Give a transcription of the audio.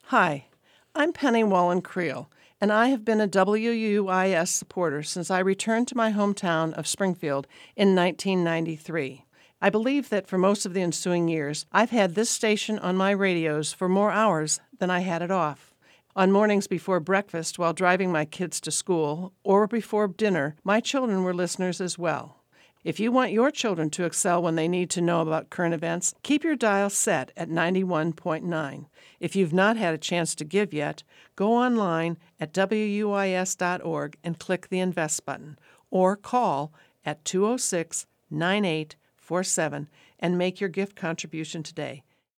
Hi, I'm Penny Wallen-Creel, and I have been a WUIS supporter since I returned to my hometown of Springfield in 1993. I believe that for most of the ensuing years, I've had this station on my radios for more hours than I had it off. On mornings before breakfast while driving my kids to school, or before dinner, my children were listeners as well. If you want your children to excel when they need to know about current events, keep your dial set at 91.9. If you've not had a chance to give yet, go online at WUIS.org and click the Invest button, or call at 206-9847 and make your gift contribution today.